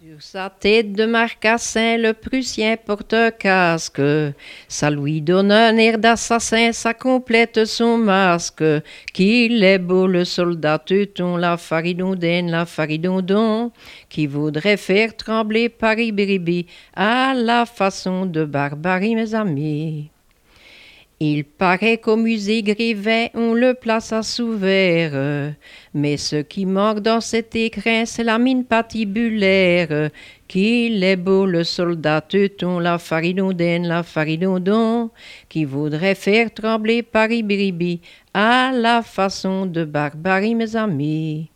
Sur sa tête de marcassin, le Prussien porte un casque. Ça lui donne un air d'assassin, ça complète son masque. Qu'il est beau le soldat teuton, la faridondaine, la faridondon, qui voudrait faire trembler Paris-Biribi à la façon de Barbarie, mes amis. Il paraît qu'au musée Grévin, on le place à sous verre. Mais ce qui manque dans cet écrin, c'est la mine patibulaire. Qu'il est beau le soldat teuton, la faridondaine, la faridondon, qui voudrait faire trembler Paris-Biribi à la façon de Barbarie, mes amis.